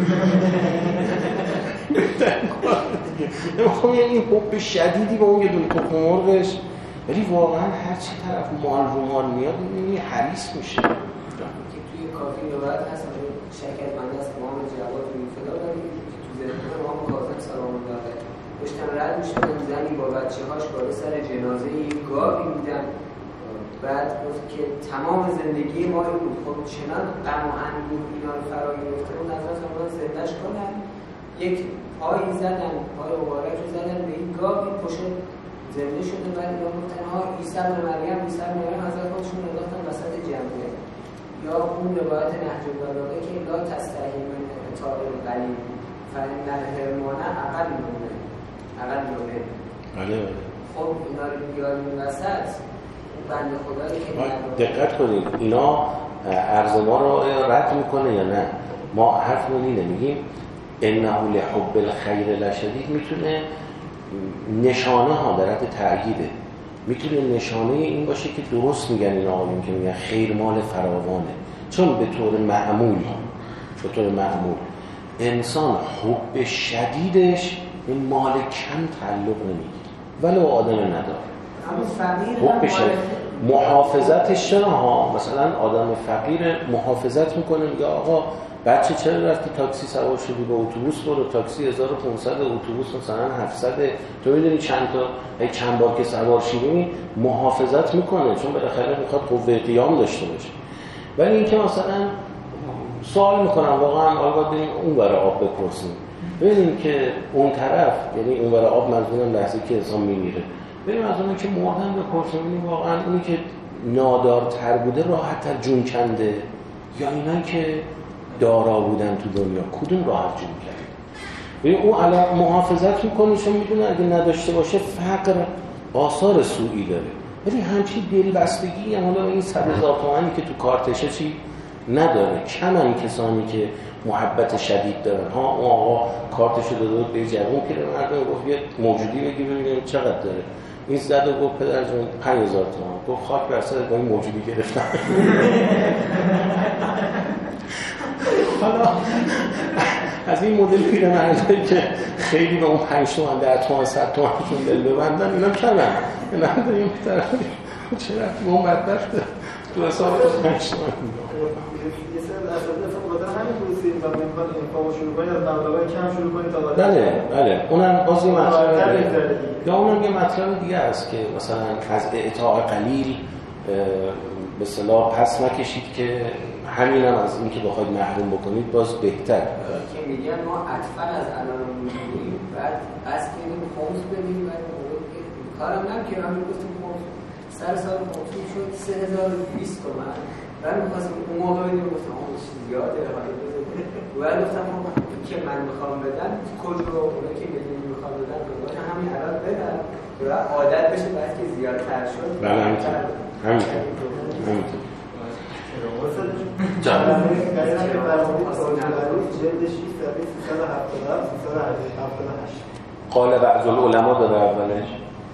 خب این حب شدیدی به اون یه دونه تخم مرغش ولی واقعا هر چی طرف مال رو مال میاد این حریص میشه. که توی کافی نوبت هست شرکت بنده است محمد جواد میفدا داریم که تو زندگی ما کاظم سلام الله علیه داشتن رد میشدن زنی با بچه هاش بالا سر جنازه یک گاوی میدن بعد گفت که تمام زندگی ما این بود خب چنان غم و اندوه اینا رو فرا گرفته اون حضرت الله زندهش کنن یک پایی زدن پای مبارک رو زدن به این گاوی پشت زنده شده بعد اینا گفتن ها عیسی بن مریم عیسی بن مریم حضرت خودشون رو انداختن وسط جمعیت یا اون روایت نهج البلاغه که لا تستحی من اطاع القلیل فإن الحرمان اقل منه اقل منه بله خب اینا رو بیاریم وسط بنده خدایی که دقت کنید اینا عرض ما رو رد میکنه یا نه. ما حرفمون اینه میگیم انه لحب الخیر لشدید میتونه نشانه ها در حد تأکیده میتونه نشانه این باشه که درست میگن این آقایون که میگن خیر مال فراوانه چون به طور معمول به طور معمول انسان حب شدیدش این مال کم تعلق نمیگیره ولو آدم نداره حب شدید محافظتش چرا ها مثلا آدم فقیر محافظت میکنه میگه آقا بچه چرا رفتی تاکسی سوار شدی به اتوبوس برو تاکسی هزار و پانصد اتوبوس مثلا هفتصد تو میدونی چند تا چند بار که سوار شدی محافظت میکنه چون بالاخره میخواد قوه قیام داشته باشه. ولی اینکه مثلا سوال میکنم واقعا حالا باید بریم اون برای آب بپرسیم ببینیم که اون طرف یعنی اون برای آب منظورم لحظه که انسان میمیره بریم از اون که مردن بپرسیم ببینیم واقعا اونی که نادارتر بوده راحت‌تر جون کنده یا اینایی که دارا بودن تو دنیا کدوم راحت جون کرده. ببین اون علاوه محافظت میکنه چون میدونه اگه نداشته باشه فقر آثار سوئی داره ولی همچین دلبستگی هم حالا این صد هزار تومانی که تو کارتشه چی نداره. کمن کسانی که محبت شدید دارن ها اون آقا کارتشو داده بود به جوون که مردم گفت یه موجودی بگی ببینیم چقدر داره این زد و گفت پدر جون پنج هزار تومان گفت خاک بر سرت با این موجودی گرفتم. حالا از این مدل پیرمردایی که خیلی به اون پنج تومن ده تومن صد تومنشون دل ببندن اینا کمن اینا داریم طرف چرا اون بدبخت تو حساب پنج تومن یه سر اساسا خاطر همین پروسه و میخواد انفاق شروع کنید از مبلغ کم شروع کنید تا بله بله اونم باز این مطلب یا اونم یه مطلب دیگه است که مثلا از اعطاء قلیل به اصطلاح پس نکشید که همینم از این که بخواید محروم بکنید باز بهتر که میگن ما اطفال از الان میگیم بعد از که این خمس بدیم بعد کارم نم که همین گفتیم خمس سر سال خمس شد سه هزار و بیست تومن بعد می‌خواستم اون موقع بدیم گفتم اون زیاده حالا بعد گفتم که من میخوام بدم کجا رو اونایی که بدون میخوام بدم بگم همین الان بدم و عادت بشه بعد که زیادتر شد بله همینطور همینطور همینطور جان جلد شش صفحه سیصد و هفتاد و هفت سیصد و هفتاد و هشت قال بعض العلماء داره اولش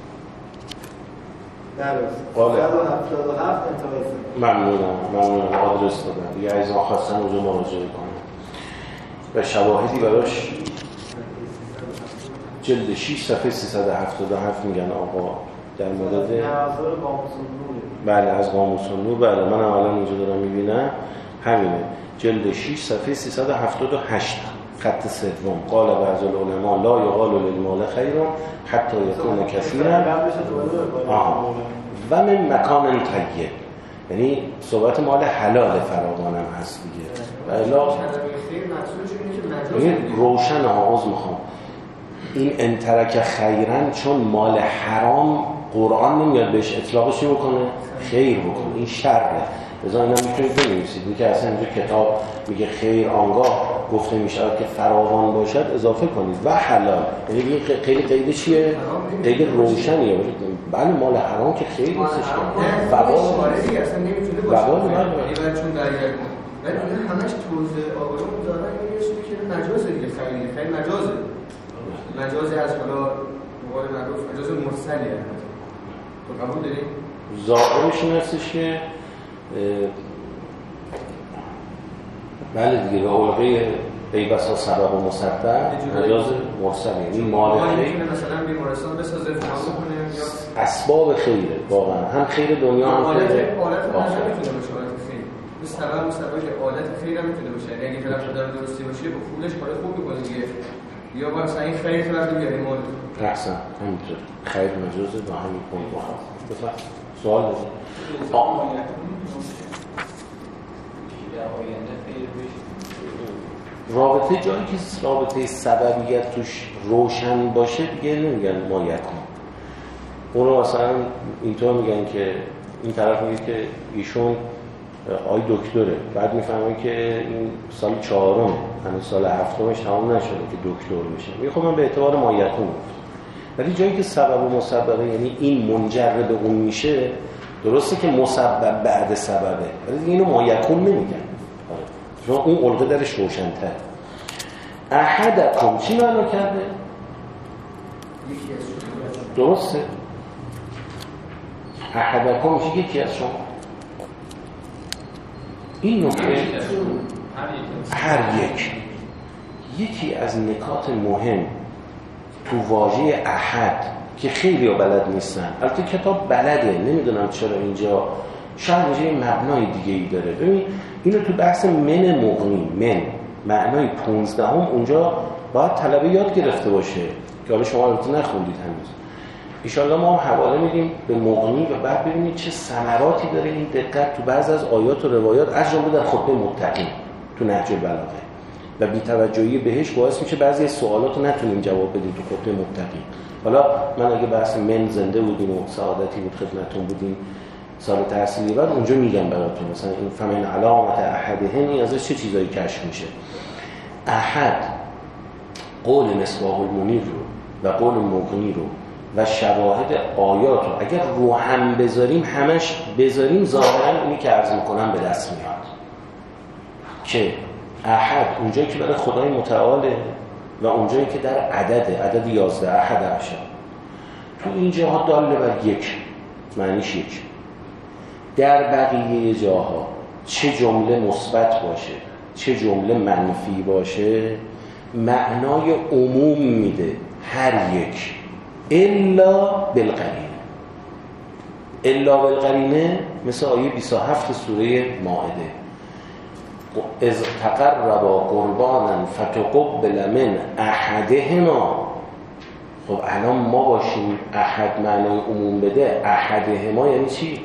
قال سیصد و هفتاد و هفت انتهای ممنونم ممنونم آدرس دادم دیگه از آن خواستن اونجا مراجعه کنم و شواهدی براش جلد شش صفحه سیصد و هفتاد و هفت میگن آقا در مورد نظر قاموس النور. بله از قاموس النور. بله من الان اینجا دارم میبینم همینه، جلد شش صفحه سیصد و هفتاد و هشت خط سوم. قال بعض العلماء لا یقال للمال خیر حتی یکون کثیرا و من مکان طیب، یعنی صحبت مال حلال فراوانم هست دیگه. الا این روشن ها عضو میخوام این انترک خیرن چون مال حرام قرآن نمیاد بهش اطلاقش بکنه خیر بکنه، این شره. لذا اینا میتونید بنویسید این که اصلا اینجا کتاب میگه خیر آنگاه گفته میشه که فراوان باشد اضافه کنید و حلال، یعنی این خیلی قید چیه؟ قید روشنیه. بله مال حرام که خیر نیستش که وبال دیگه اصلا نمیتونه باشه وبال ولی چون درگیر ولی اینا همش توزیع آقایون دارن یه چیزی که مجازه دیگه، خیلی خیلی مجازه مجازی از حالا مقال معروف مجاز مرسلیه. تو قبول داری؟ ظاهرش این هستش که بله دیگه به علقه قیبسا سبب و مصدق مجاز مرسل، یعنی مال خیر مثلا بیمارستان بسازه فهم کنه یا اسباب خیره، واقعا هم خیر دنیا هم خیر آلت آخرت میتونه باشه. آلت خیر به سبب و سبب که آلت خیر هم میتونه باشه، یعنی اگه طرف داره درستی باشه با پولش کار خوب میکنه دیگه، یا با مثلا این خیر طرف بیاره مال احسن همینطور خیر مجازه با همین پول بخواه. بفرم سوال دارید؟ رابطه جایی که رابطه سببیت توش روشن باشه دیگه نمیگن ما یکون. اون رو مثلا اینطور میگن که این طرف میگه که ایشون آی دکتره، بعد میفهمه که این سال چهارمه همین سال هفتمش تمام نشده که دکتر میشه، میگه خب من به اعتبار ما یکون گفت. ولی جایی که سبب و مسببه یعنی این منجر به اون میشه، درسته که مسبب بعد سببه ولی دیگه اینو ما یکون نمیگن چون اون علقه درش روشن‌تر. احدکم چی معنا کرده؟ درسته؟ احدکم چی یکی از شما؟ این نکته هر یک یکی از نکات مهم تو واژه احد که خیلی ها بلد نیستن، البته کتاب بلده نمیدونم چرا اینجا شاید اینجا مبنای دیگه ای داره. ببین اینو تو بحث من مغنی من معنای پونزدهم اونجا باید طلبه یاد گرفته باشه که حالا شما البته نخوندید هنوز. ایشالله ما هم حواله میدیم به مغنی و بعد ببینید چه ثمراتی داره این دقت تو بعض از آیات و روایات، از جمله در خطبه متقین تو نهج البلاغه، و بی‌توجهی بهش باعث میشه بعضی از سوالات رو نتونیم جواب بدیم تو خطبه متقین. حالا من اگه بحث من زنده بودیم و سعادتی بود خدمتتون بودیم سال تحصیلی بعد اونجا میگم براتون مثلا این فمن علامت احدهن ازش چه چیزایی کشف میشه. احد قول مصباح المنیر رو و قول مغنی رو و شواهد آیات رو اگر رو هم بذاریم همش بذاریم ظاهرا اینی که عرض میکنم به دست میاد که احد اونجایی که برای خدای متعاله و اونجایی که در عدده عدد یازده احد عشر تو این جاها داله بر یک معنیش یک. در بقیه جاها چه جمله مثبت باشه چه جمله منفی باشه معنای عموم میده هر یک الا بالقرینه. الا بالقرینه مثل آیه بیست و هفت سوره مائده اذ تقربا قربانا فتقبل من احدهما. خب الان ما باشیم احد معنای عموم بده، احدهما یعنی چی؟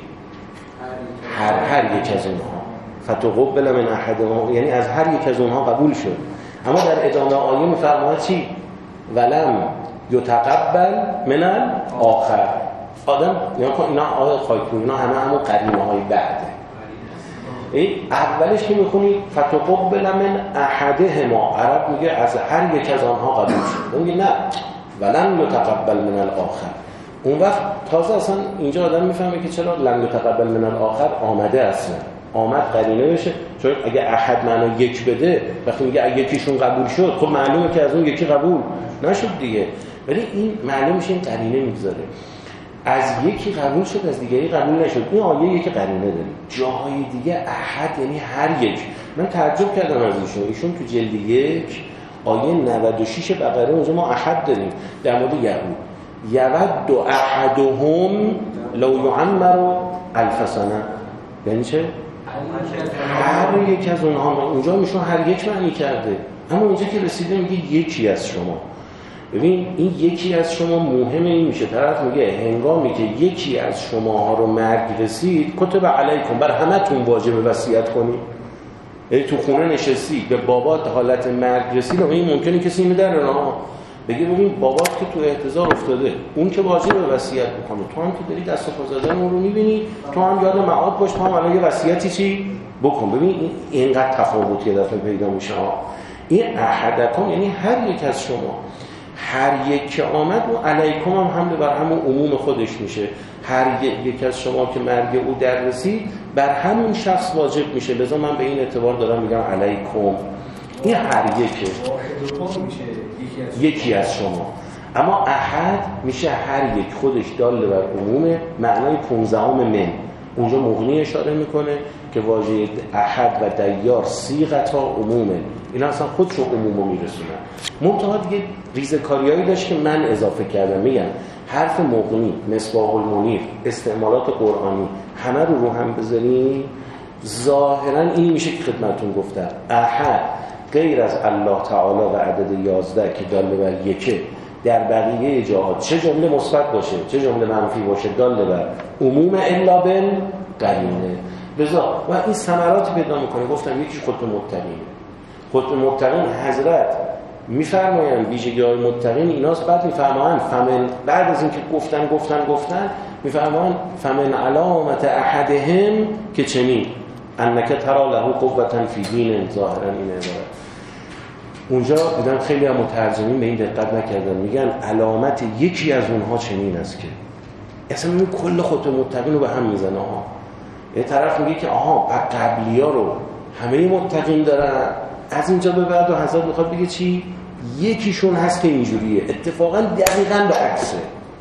هر هر یک از اونها. فتقبل من احدهما یعنی از هر یک از اونها قبول شد. اما در ادامه آیه میفرماید چی؟ ولم یتقبل من الاخر. آدم یعنی اینا آیه خواهیتون اینا همه همون قرینه های بعده. ای اولش که میخونی فتقبل من احدهما، عرب میگه از هر یک از آنها قبول شد. میگه نه ولم یتقبل من الاخر. اون وقت تازه اصلا اینجا آدم میفهمه که چرا لم یتقبل من الاخر آمده اصلا آمد قرینه بشه، چون اگه احد معنا یک بده وقتی میگه اگه یکیشون قبول شد خب معلومه که از اون یکی قبول نشد دیگه، ولی این معلوم میشه این قرینه میگذاره از یکی قبول شد از دیگری قبول نشد. این آیه یکی قرینه داره. جاهای دیگه احد یعنی هر یک. من تعجب کردم از ایشون ایشون تو جلد یک آیه نود و شش بقره اونجا ما احد داریم در مورد یهود، یود احدهم لو یعمر الف سنه. یعنی چه؟ هر یک از اونها. اونجا میشون هر یک معنی کرده، اما اینجا که رسیده میگه یکی از شما. ببین این یکی از شما مهمه. این میشه طرف میگه هنگامی که یکی از شماها رو مرگ رسید کتب علیکم، بر همتون واجب وصیت کنید. یعنی تو خونه نشستی به بابات حالت مرگ رسید و این ممکنه کسی اینو در راه بگه ببین بابات که تو احتضار افتاده، اون که واجب وصیت میکنه، تو هم که داری دست و پا زدن اون رو میبینی، تو هم یاد معاد باش، تو هم الان یه وصیتی چی بکن. ببین این اینقدر تفاوت یه دفعه پیدا میشه ها. این احدکم یعنی هر یک از شما. هر یک که آمد و علیکم هم حمله بر همون عموم خودش میشه. هر یک از شما که مرگ او در رسید بر همون شخص واجب میشه. لذا من به این اعتبار دارم میگم علیکم. این هر یکه، یکی از شما. اما احد میشه هر یک، خودش دال بر عموم. معنای پونزدهم من اونجا مغنی اشاره میکنه که واژه احد و دیار صیغتا عمومه، اینا اصلا خودشو عمومو میرسونن. منتها دیگه ریزکاریایی داشت که من اضافه کردم. میگم حرف مغنی، مصباح المنیر، استعمالات قرآنی همه رو رو هم بذاریم، ظاهرا این میشه که خدمتون گفتم احد غیر از الله تعالی و عدد یازده که دال بر یکه، در بقیه جاها چه جمله مثبت باشه چه جمله منفی باشه دال بر عموم الا بالقرینه. بذار و این ثمراتی پیدا میکنه. گفتم یکیش خطبه متقین. خطبه متقین حضرت میفرمایند ویژگی‌های متقین ایناست. بعد میفرمایند فمن، بعد از اینکه گفتن گفتن گفتن میفرمایند فمن علامت احدهم که چنین انک ترى له قوة فی دین. ظاهرا این عبارت اونجا دیدم خیلی هم مترجمین به این دقت نکردن، میگن علامت یکی از اونها چنین است که اصلا این کل خطبه متقین رو به هم میزنه ها. یه طرف میگه که آها بعد قبلی‌ها رو همه متقین دارن، از اینجا به بعد و حضرت میخواد بگه چی؟ یکیشون هست که اینجوریه. اتفاقا دقیقاً به عکسه.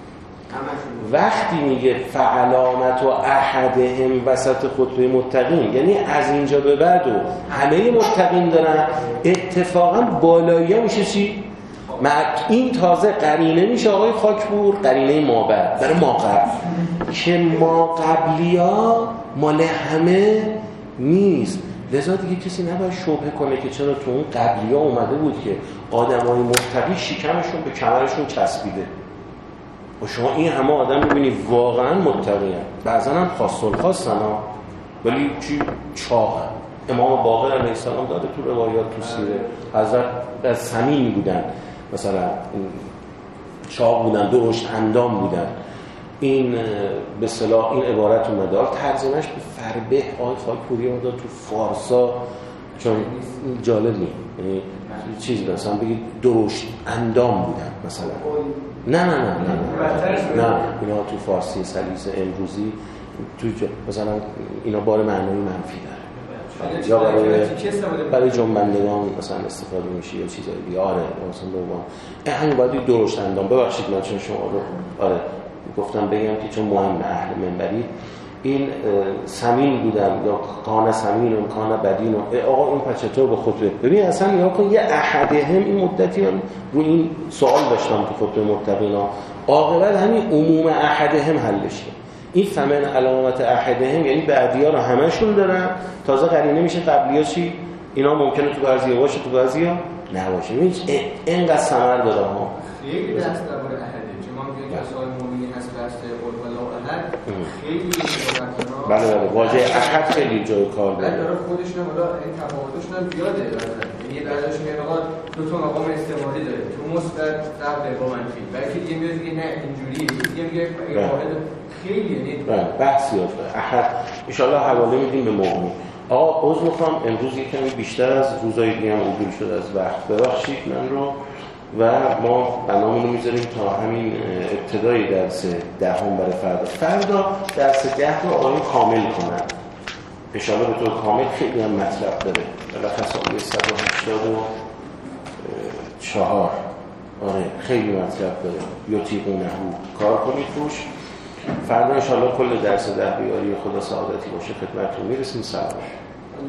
وقتی میگه فعلامت و احدهم وسط خطبه متقین، یعنی از اینجا به بعد و همه متقین دارن، اتفاقا بالایی ها میشه چی؟ این تازه قرینه میشه آقای خاکپور، قرینه ما بعد برای ما قبل که ما قبلی ها مال همه نیست. لذا دیگه کسی نباید شبهه کنه که چرا تو اون قبلی ها اومده بود که آدم های متقی شکمشون به کمرشون چسبیده و شما این همه آدم میبینی واقعا متقی هست، بعضا هم خاص الخاص ها ولی چی چاق هم. امام باقر علیه السلام داده تو روایات تو سیره حضرت از سمین بودن، مثلا چاق بودن، درشت اندام بودن. این به اصطلاح این عبارت اومده، ترجمهش به فربه آقای خاکپوری اومده تو فارسا، چون جالب نیست، یعنی چیزی مثلا بگید درشت اندام بودن مثلا. نه نه نه نه نه نه اینا تو فارسی سلیس امروزی تو مثلا اینا بار معنایی منفی داره، یا برای برای جنبندگان مثلا استفاده میشه یا چیزایی دیگه. آره مثلا بگم همین باید درشت اندام. ببخشید من چون شما رو آره گفتم بگم که چون مهم اهل منبری این سمین بودن یا کان سمین و کان بدین و آقا این پچطور به خطبه. ببین اصلا یا کن یه احدهم این مدتی رو این سوال داشتم که خطبه متقینا عاقبت همین عموم احدهم حل بشه. این فمن علامت احدهم یعنی بعدی ها رو همشون دارن، تازه قرینه میشه قبلی ها چی؟ اینا ممکنه تو بعضی ها باشه تو بعضی ها نباشه. این اینقدر ثمر داره ها. خیلی دست درباره احده چون ما میگیم که سوال مومنی هست بحث قول الله احد خیلی متفاوته. بله بله واژه احد خیلی جای کار داره. داره خودش هم حالا این تفاوتش هم زیاده. یعنی بعضیش میگن آقا دو تا مقام استعمالی داره، تو مثبت قبل با منفی، بلکه دیگه میاد دیگه نه اینجوریه، دیگه میگه واحد خیلی یعنی بحثی هست. احد ان شاء الله حواله میدیم به مومن. آقا عذر میخوام امروز یکمی بیشتر از روزهای دیگه هم عدول شد از وقت، ببخشید من رو. و ما برنامه‌مون رو میذاریم تا همین ابتدای درس دهم برای فردا. فردا درس ده رو آقایون کامل کنن ان شاء الله، به طور کامل خیلی هم مطلب داره. بالاخره آیه صد و هشتاد و چهار آره خیلی مطلب داره. یطیقونه کار کنید روش. فردا ان شاء الله کل درس ده بیاری خدا سعادتی باشه خدمتتون میرسیم. سلام.